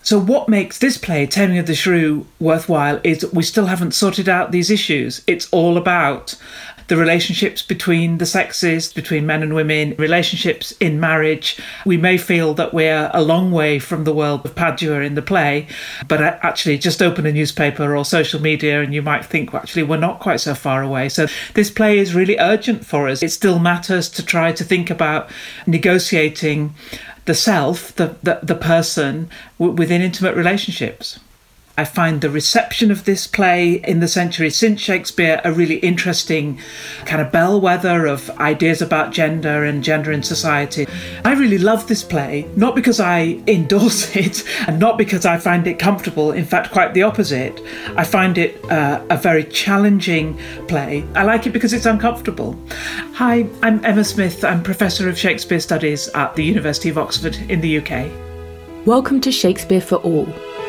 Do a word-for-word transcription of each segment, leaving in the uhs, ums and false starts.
So what makes this play, Taming of the Shrew, worthwhile is we still haven't sorted out these issues. It's all about the relationships between the sexes, between men and women, relationships in marriage. We may feel that we're a long way from the world of Padua in the play, but actually just open a newspaper or social media and you might think, well, actually, we're not quite so far away. So this play is really urgent for us. It still matters to try to think about negotiating the self, the, the, the person, w- within intimate relationships. I find the reception of this play in the century since Shakespeare a really interesting kind of bellwether of ideas about gender and gender in society. I really love this play, not because I endorse it and not because I find it comfortable. In fact, quite the opposite. I find it uh, a very challenging play. I like it because it's uncomfortable. Hi, I'm Emma Smith. I'm Professor of Shakespeare Studies at the University of Oxford in the U K. Welcome to Shakespeare for All.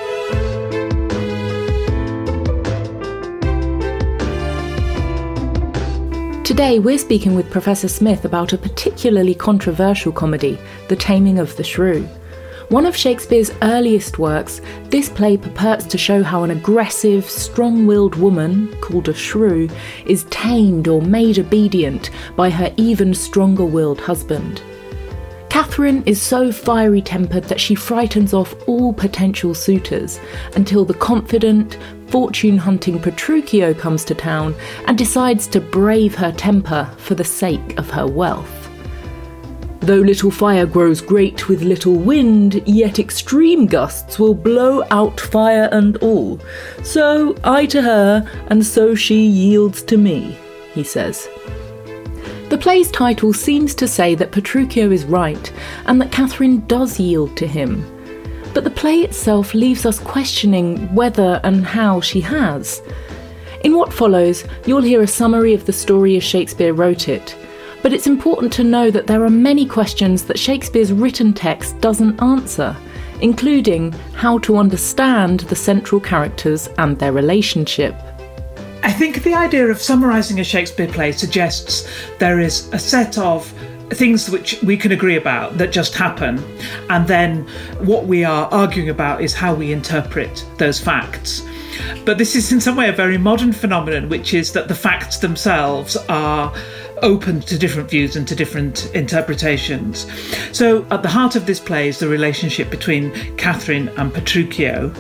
Today we're speaking with Professor Smith about a particularly controversial comedy, The Taming of the Shrew. One of Shakespeare's earliest works, this play purports to show how an aggressive, strong-willed woman, called a shrew, is tamed or made obedient by her even stronger-willed husband. Catherine is so fiery-tempered that she frightens off all potential suitors until the confident, fortune-hunting Petruchio comes to town and decides to brave her temper for the sake of her wealth. Though little fire grows great with little wind, yet extreme gusts will blow out fire and all. So I to her, and so she yields to me, he says. The play's title seems to say that Petruchio is right and that Catherine does yield to him. But the play itself leaves us questioning whether and how she has. In what follows, you'll hear a summary of the story as Shakespeare wrote it, but it's important to know that there are many questions that Shakespeare's written text doesn't answer, including how to understand the central characters and their relationship. I think the idea of summarising a Shakespeare play suggests there is a set of things which we can agree about that just happen, and then what we are arguing about is how we interpret those facts. But this is in some way a very modern phenomenon, which is that the facts themselves are open to different views and to different interpretations. So at the heart of this play is the relationship between Catherine and Petruchio.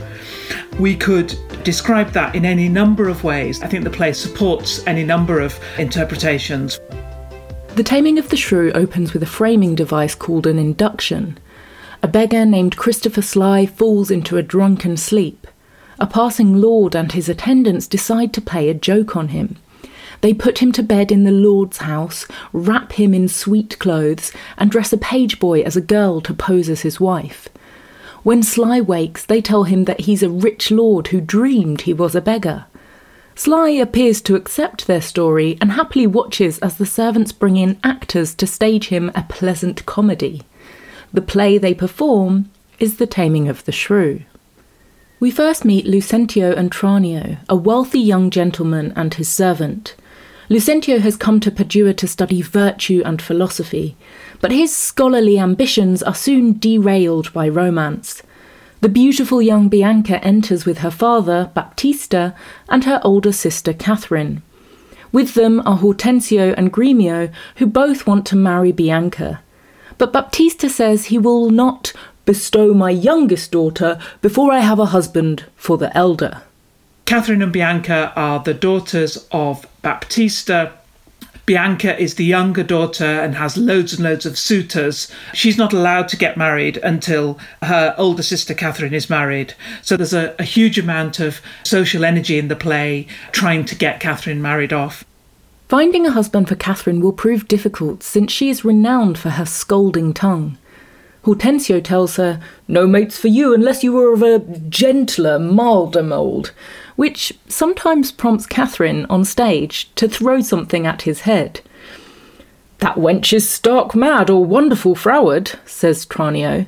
We could describe that in any number of ways. I think the play supports any number of interpretations. The Taming of the Shrew opens with a framing device called an induction. A beggar named Christopher Sly falls into a drunken sleep. A passing lord and his attendants decide to play a joke on him. They put him to bed in the lord's house, wrap him in sweet clothes, and dress a page boy as a girl to pose as his wife. When Sly wakes, they tell him that he's a rich lord who dreamed he was a beggar. Sly appears to accept their story and happily watches as the servants bring in actors to stage him a pleasant comedy. The play they perform is The Taming of the Shrew. We first meet Lucentio and Tranio, a wealthy young gentleman and his servant. Lucentio has come to Padua to study virtue and philosophy, but his scholarly ambitions are soon derailed by romance. The beautiful young Bianca enters with her father, Baptista, and her older sister, Catherine. With them are Hortensio and Gremio, who both want to marry Bianca. But Baptista says he will not bestow my youngest daughter before I have a husband for the elder. Catherine and Bianca are the daughters of Baptista. Bianca is the younger daughter and has loads and loads of suitors. She's not allowed to get married until her older sister Catherine is married. So there's a, a huge amount of social energy in the play trying to get Catherine married off. Finding a husband for Catherine will prove difficult since she is renowned for her scolding tongue. Hortensio tells her, "No mates for you unless you were of a gentler, milder mould," which sometimes prompts Catherine on stage to throw something at his head. "That wench is stark mad or wonderful froward," says Tranio.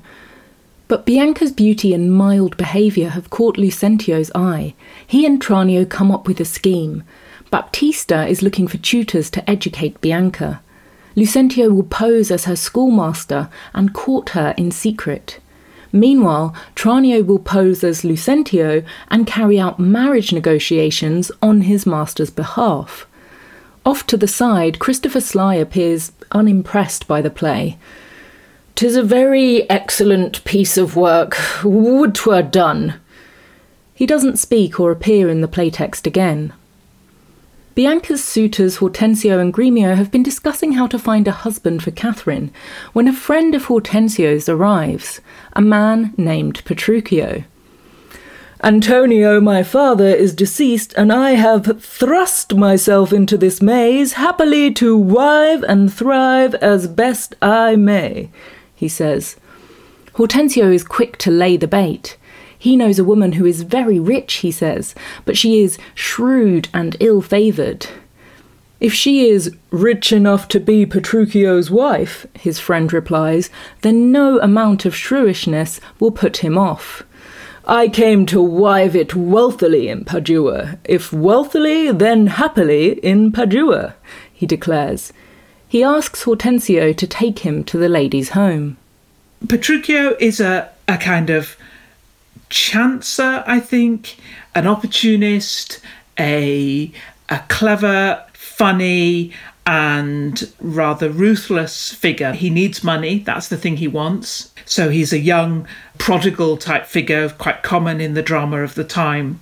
But Bianca's beauty and mild behaviour have caught Lucentio's eye. He and Tranio come up with a scheme. Baptista is looking for tutors to educate Bianca. Lucentio will pose as her schoolmaster and court her in secret. Meanwhile, Tranio will pose as Lucentio and carry out marriage negotiations on his master's behalf. Off to the side, Christopher Sly appears unimpressed by the play. "'Tis a very excellent piece of work. Would 'twere done." He doesn't speak or appear in the playtext again. Bianca's suitors Hortensio and Gremio have been discussing how to find a husband for Catherine when a friend of Hortensio's arrives, a man named Petruchio. "Antonio, my father, is deceased, and I have thrust myself into this maze, happily to wive and thrive as best I may," he says. Hortensio is quick to lay the bait. He knows a woman who is very rich, he says, but she is shrewd and ill-favoured. "If she is rich enough to be Petruchio's wife," his friend replies, "then no amount of shrewishness will put him off. I came to wive it wealthily in Padua. If wealthily, then happily in Padua," he declares. He asks Hortensio to take him to the lady's home. Petruchio is a, a kind of chancer, I think, an opportunist, a, a clever, funny and rather ruthless figure. He needs money, that's the thing he wants. So he's a young, prodigal type figure, quite common in the drama of the time.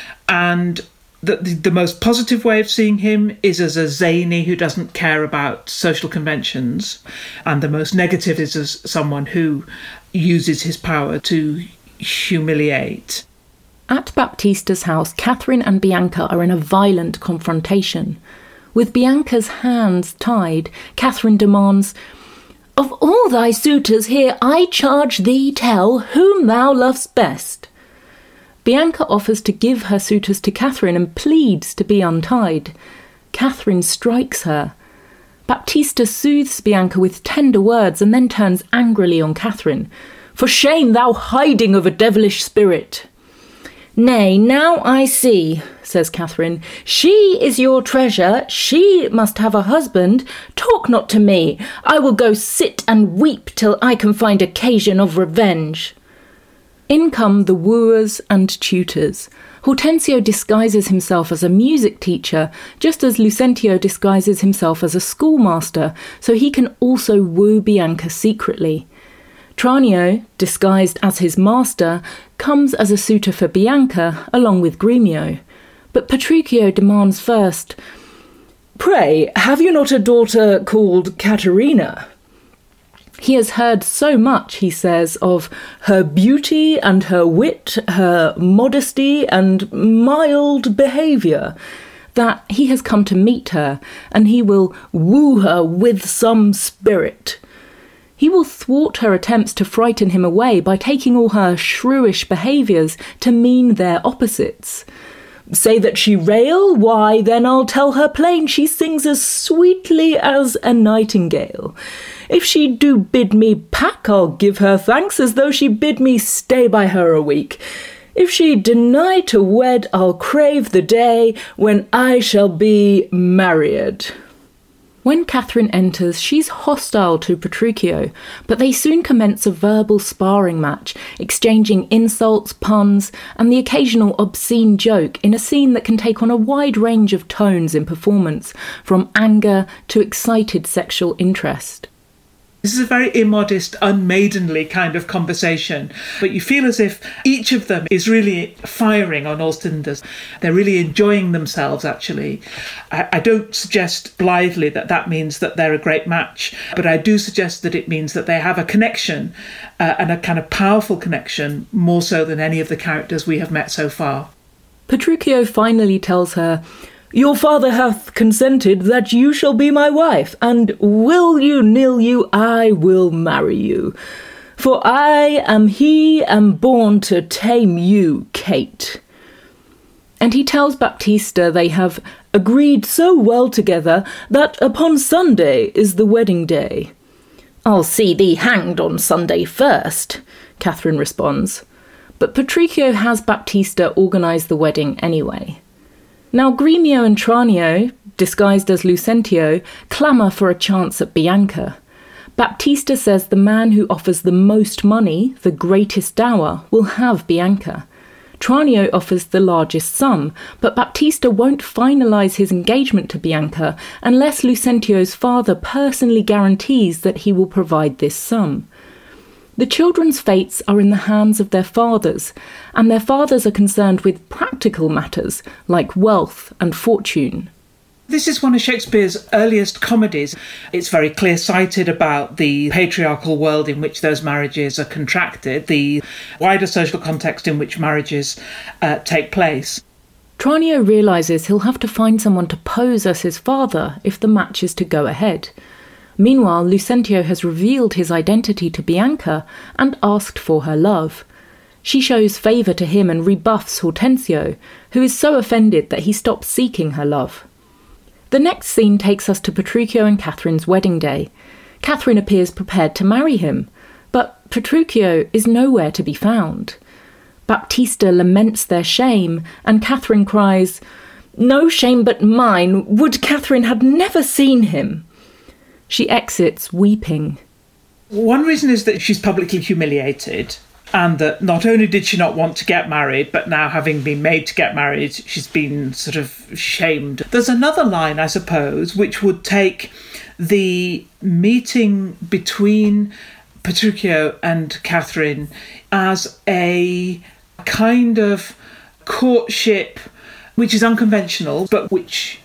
And the, the, the most positive way of seeing him is as a zany who doesn't care about social conventions. And the most negative is as someone who uses his power to humiliate. At Baptista's house, Catherine and Bianca are in a violent confrontation. With Bianca's hands tied, Catherine demands, "Of all thy suitors here, I charge thee tell whom thou lovest best." Bianca offers to give her suitors to Catherine and pleads to be untied. Catherine strikes her. Baptista soothes Bianca with tender words and then turns angrily on Catherine. "For shame, thou hiding of a devilish spirit." "Nay, now I see," says Catherine. "She is your treasure. She must have a husband. Talk not to me. I will go sit and weep till I can find occasion of revenge." In come the wooers and tutors. Hortensio disguises himself as a music teacher, just as Lucentio disguises himself as a schoolmaster, so he can also woo Bianca secretly. Tranio, disguised as his master, comes as a suitor for Bianca, along with Gremio. But Petruchio demands first, "Pray, have you not a daughter called Caterina?" He has heard so much, he says, of her beauty and her wit, her modesty and mild behaviour, that he has come to meet her, and he will woo her with some spirit. He will thwart her attempts to frighten him away by taking all her shrewish behaviours to mean their opposites. "Say that she rail? Why, then I'll tell her plain she sings as sweetly as a nightingale. If she do bid me pack, I'll give her thanks as though she bid me stay by her a week. If she deny to wed, I'll crave the day when I shall be married." When Catherine enters, she's hostile to Petruchio, but they soon commence a verbal sparring match, exchanging insults, puns, and the occasional obscene joke in a scene that can take on a wide range of tones in performance, from anger to excited sexual interest. This is a very immodest, unmaidenly kind of conversation, but you feel as if each of them is really firing on all cylinders. They're really enjoying themselves, actually. I, I don't suggest blithely that that means that they're a great match, but I do suggest that it means that they have a connection, uh, and a kind of powerful connection, more so than any of the characters we have met so far. Petruchio finally tells her, "Your father hath consented that you shall be my wife, and will you, nill you, I will marry you. For I am he am born to tame you, Kate." And he tells Baptista they have agreed so well together that upon Sunday is the wedding day. "I'll see thee hanged on Sunday first," Catherine responds. But Petruchio has Baptista organise the wedding anyway. Now Gremio and Tranio, disguised as Lucentio, clamour for a chance at Bianca. Baptista says the man who offers the most money, the greatest dower, will have Bianca. Tranio offers the largest sum, but Baptista won't finalise his engagement to Bianca unless Lucentio's father personally guarantees that he will provide this sum. The children's fates are in the hands of their fathers, and their fathers are concerned with practical matters like wealth and fortune. This is one of Shakespeare's earliest comedies. It's very clear-sighted about the patriarchal world in which those marriages are contracted, the wider social context in which marriages uh, take place. Tranio realises he'll have to find someone to pose as his father if the match is to go ahead. Meanwhile, Lucentio has revealed his identity to Bianca and asked for her love. She shows favour to him and rebuffs Hortensio, who is so offended that he stops seeking her love. The next scene takes us to Petruchio and Catherine's wedding day. Catherine appears prepared to marry him, but Petruchio is nowhere to be found. Baptista laments their shame, and Catherine cries, "No shame but mine, would Catherine had never seen him." She exits weeping. One reason is that she's publicly humiliated, and that not only did she not want to get married, but now having been made to get married, she's been sort of shamed. There's another line, I suppose, which would take the meeting between Petruchio and Catherine as a kind of courtship which is unconventional, but which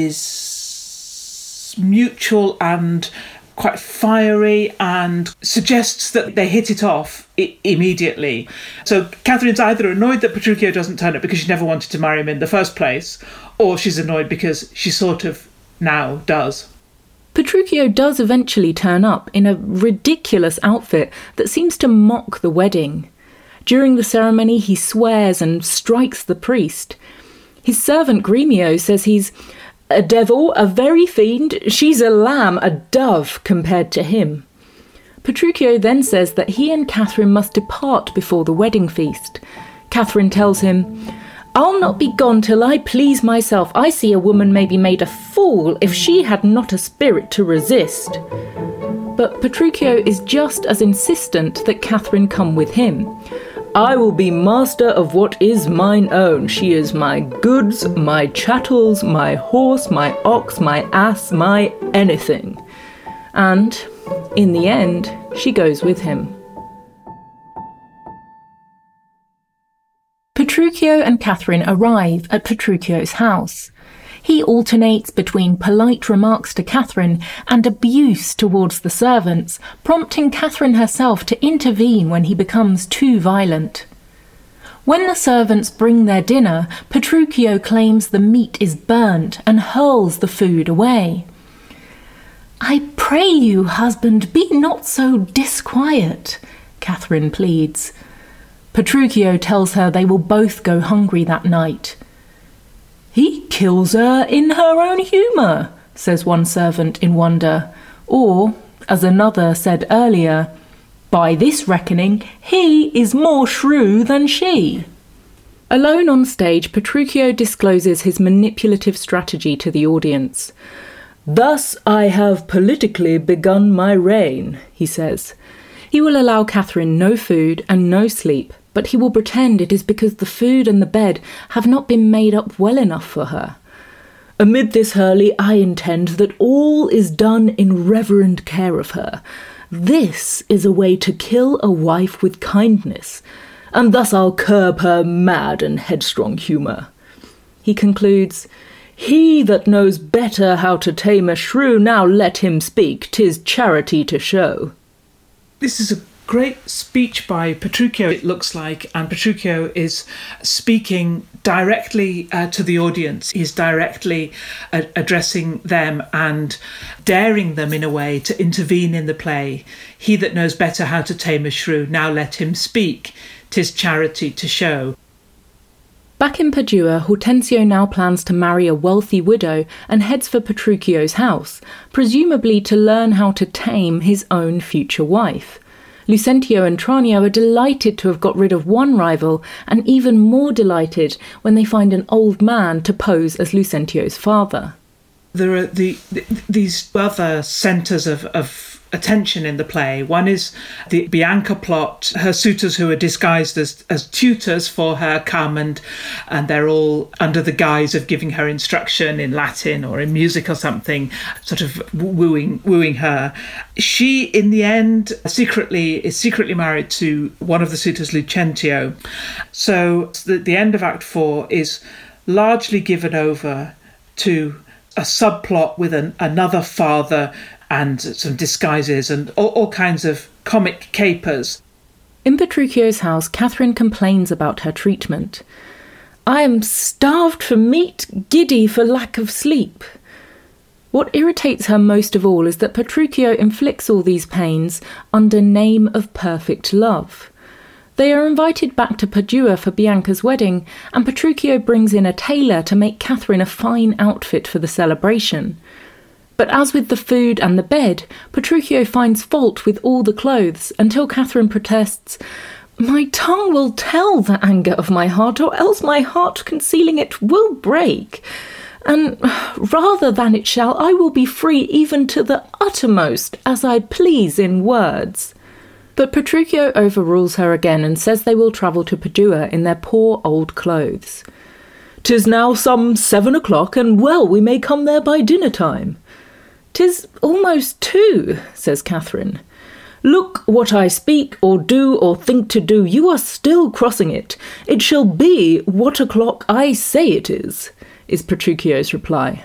is mutual and quite fiery and suggests that they hit it off I- immediately. So Catherine's either annoyed that Petruchio doesn't turn up because she never wanted to marry him in the first place, or she's annoyed because she sort of now does. Petruchio does eventually turn up in a ridiculous outfit that seems to mock the wedding. During the ceremony, he swears and strikes the priest. His servant Gremio says he's a devil, a very fiend, she's a lamb, a dove, compared to him. Petruchio then says that he and Catherine must depart before the wedding feast. Catherine tells him, "I'll not be gone till I please myself. I see a woman may be made a fool if she had not a spirit to resist." But Petruchio is just as insistent that Catherine come with him. "I will be master of what is mine own. She is my goods, my chattels, my horse, my ox, my ass, my anything." And, in the end, she goes with him. Petruchio and Catherine arrive at Petruchio's house. He alternates between polite remarks to Catherine and abuse towards the servants, prompting Catherine herself to intervene when he becomes too violent. When the servants bring their dinner, Petruchio claims the meat is burnt and hurls the food away. "I pray you, husband, be not so disquiet," Catherine pleads. Petruchio tells her they will both go hungry that night. "He kills her in her own humour," says one servant in wonder. Or, as another said earlier, "By this reckoning, he is more shrew than she." Alone on stage, Petruchio discloses his manipulative strategy to the audience. "Thus I have politically begun my reign," he says. He will allow Catherine no food and no sleep, but he will pretend it is because the food and the bed have not been made up well enough for her. "Amid this hurly, I intend that all is done in reverent care of her. This is a way to kill a wife with kindness, and thus I'll curb her mad and headstrong humour." He concludes, "He that knows better how to tame a shrew, now let him speak, 'tis charity to show." This is a great speech by Petruchio, it looks like, and Petruchio is speaking directly uh, to the audience. He's directly uh, addressing them and daring them in a way to intervene in the play. "He that knows better how to tame a shrew, now let him speak, 'tis charity to show." Back in Padua, Hortensio now plans to marry a wealthy widow and heads for Petruchio's house, presumably to learn how to tame his own future wife. Lucentio and Tranio are delighted to have got rid of one rival, and even more delighted when they find an old man to pose as Lucentio's father. There are the, the these other centres of, of attention in the play. One is the Bianca plot. Her suitors who are disguised as, as tutors for her come and and they're all under the guise of giving her instruction in Latin or in music or something, sort of wooing wooing her. She, in the end, secretly is secretly married to one of the suitors, Lucentio. So the, the end of Act Four is largely given over to a subplot with an, another father and some disguises and all, all kinds of comic capers. In Petruchio's house, Catherine complains about her treatment. "I am starved for meat, giddy for lack of sleep." What irritates her most of all is that Petruchio inflicts all these pains under name of perfect love. They are invited back to Padua for Bianca's wedding, and Petruchio brings in a tailor to make Catherine a fine outfit for the celebration. But as with the food and the bed, Petruchio finds fault with all the clothes until Catherine protests, "My tongue will tell the anger of my heart, or else my heart concealing it will break. And rather than it shall, I will be free even to the uttermost, as I please in words." But Petruchio overrules her again and says they will travel to Padua in their poor old clothes. "'Tis now some seven o'clock, and well we may come there by dinner time." "'Tis almost two," says Catherine. "Look what I speak or do or think to do, you are still crossing it. It shall be what o'clock I say it is," is Petruchio's reply.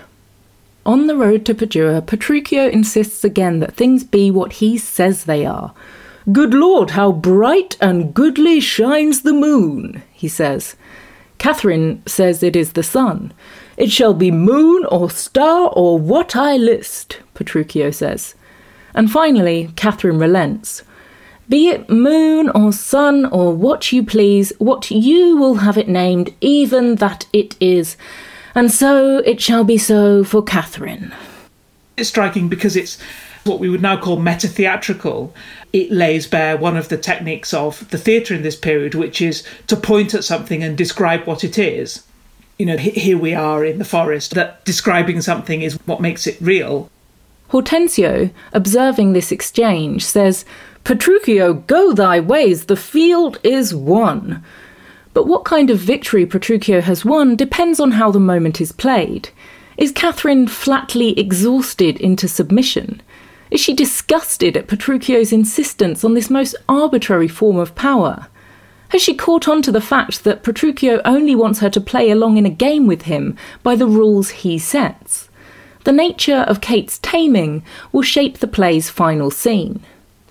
On the road to Padua, Petruchio insists again that things be what he says they are. "Good Lord, how bright and goodly shines the moon," he says. Catherine says it is the sun. "It shall be moon or star or what I list," Petruchio says. And finally, Catherine relents. "Be it moon or sun or what you please, what you will have it named, even that it is. And so it shall be so for Catherine." It's striking because it's what we would now call meta-theatrical. It lays bare one of the techniques of the theatre in this period, which is to point at something and describe what it is. You know, here we are in the forest, that describing something is what makes it real. Hortensio, observing this exchange, says, "Petruchio, go thy ways, the field is won." But what kind of victory Petruchio has won depends on how the moment is played. Is Catherine flatly exhausted into submission? Is she disgusted at Petruchio's insistence on this most arbitrary form of power? Has she caught on to the fact that Petruchio only wants her to play along in a game with him by the rules he sets? The nature of Kate's taming will shape the play's final scene.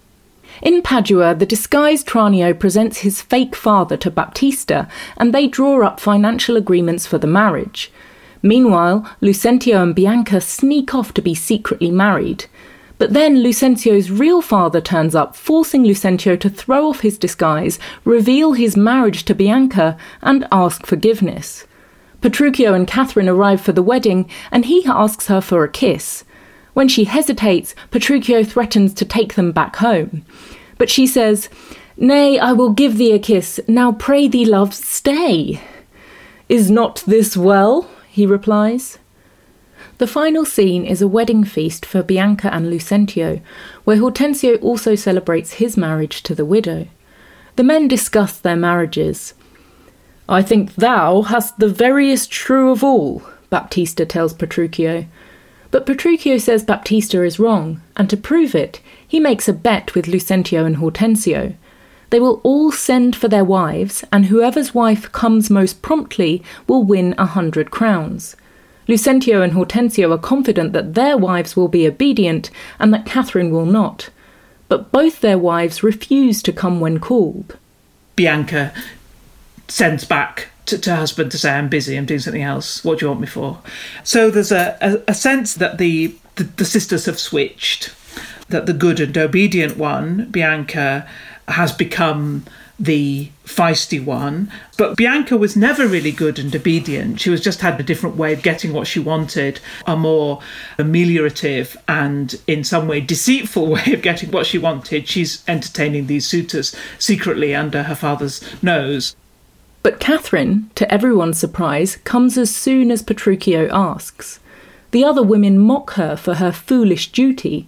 In Padua, the disguised Tranio presents his fake father to Baptista, and they draw up financial agreements for the marriage. Meanwhile, Lucentio and Bianca sneak off to be secretly married. But then Lucentio's real father turns up, forcing Lucentio to throw off his disguise, reveal his marriage to Bianca, and ask forgiveness. Petruchio and Catherine arrive for the wedding, and he asks her for a kiss. When she hesitates, Petruchio threatens to take them back home. But she says, "Nay, I will give thee a kiss. Now pray thee, love, stay." "Is not this well?" he replies. The final scene is a wedding feast for Bianca and Lucentio, where Hortensio also celebrates his marriage to the widow. The men discuss their marriages. "I think thou hast the veriest shrew of all," Baptista tells Petruchio. But Petruchio says Baptista is wrong, and to prove it, he makes a bet with Lucentio and Hortensio. They will all send for their wives, and whoever's wife comes most promptly will win a hundred crowns. Lucentio and Hortensio are confident that their wives will be obedient and that Catherine will not. But both their wives refuse to come when called. Bianca sends back to, to her husband to say, "I'm busy, I'm doing something else. What do you want me for?" So there's a, a, a sense that the, the, the sisters have switched, that the good and obedient one, Bianca, has become the feisty one. But Bianca was never really good and obedient. She was just had a different way of getting what she wanted, a more ameliorative and in some way deceitful way of getting what she wanted. She's entertaining these suitors secretly under her father's nose. But Catherine, to everyone's surprise, comes as soon as Petruchio asks. The other women mock her for her foolish duty,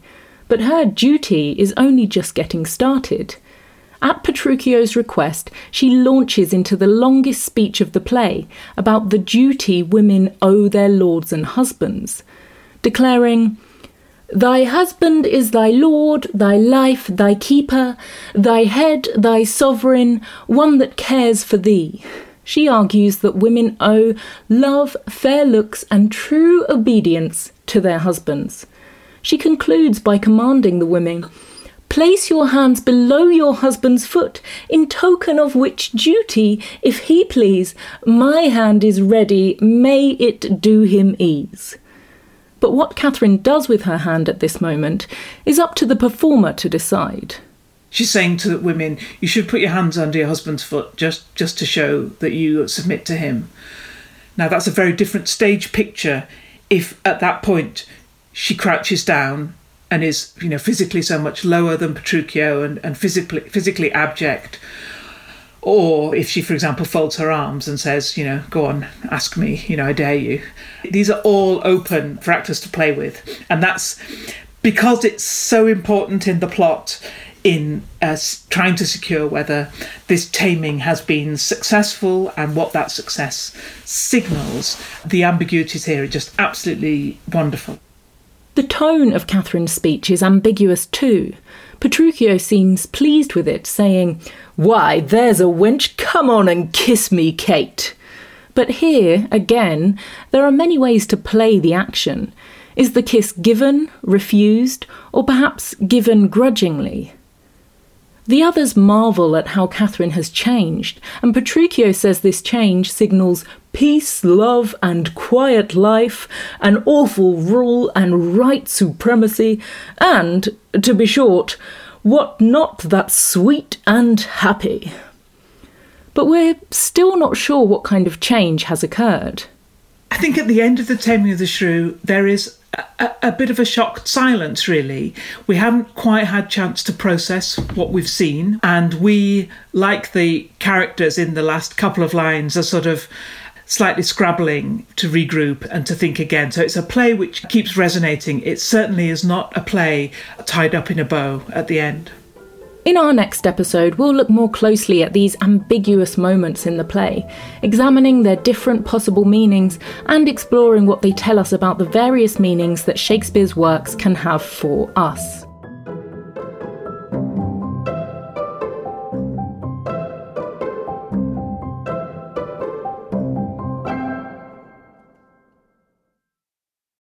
but her duty is only just getting started. At Petruchio's request, she launches into the longest speech of the play about the duty women owe their lords and husbands, declaring, "Thy husband is thy lord, thy life, thy keeper, thy head, thy sovereign, one that cares for thee." She argues that women owe love, fair looks, and true obedience to their husbands. She concludes by commanding the women, "Place your hands below your husband's foot, in token of which duty, if he please, my hand is ready, may it do him ease." But what Catherine does with her hand at this moment is up to the performer to decide. She's saying to the women, you should put your hands under your husband's foot just, just to show that you submit to him. Now, that's a very different stage picture if at that point she crouches down and is, you know, physically so much lower than Petruchio and, and physically physically abject. Or if she, for example, folds her arms and says, you know, go on, ask me, you know, I dare you. These are all open for actors to play with. And that's because it's so important in the plot in uh, trying to secure whether this taming has been successful and what that success signals. The ambiguities here are just absolutely wonderful. The tone of Catherine's speech is ambiguous too. Petruchio seems pleased with it, saying, "Why, there's a wench, come on and kiss me, Kate." But here, again, there are many ways to play the action. Is the kiss given, refused, or perhaps given grudgingly? The others marvel at how Catherine has changed, and Petruchio says this change signals peace, love, and quiet life, an awful rule and right supremacy, and, to be short, what not that's sweet and happy. But we're still not sure what kind of change has occurred. I think at the end of The Taming of the Shrew, there is a, a, a bit of a shocked silence, really. We haven't quite had chance to process what we've seen, and we, like the characters in the last couple of lines, are sort of slightly scrabbling to regroup and to think again. So it's a play which keeps resonating. It certainly is not a play tied up in a bow at the end. In our next episode, we'll look more closely at these ambiguous moments in the play, examining their different possible meanings and exploring what they tell us about the various meanings that Shakespeare's works can have for us.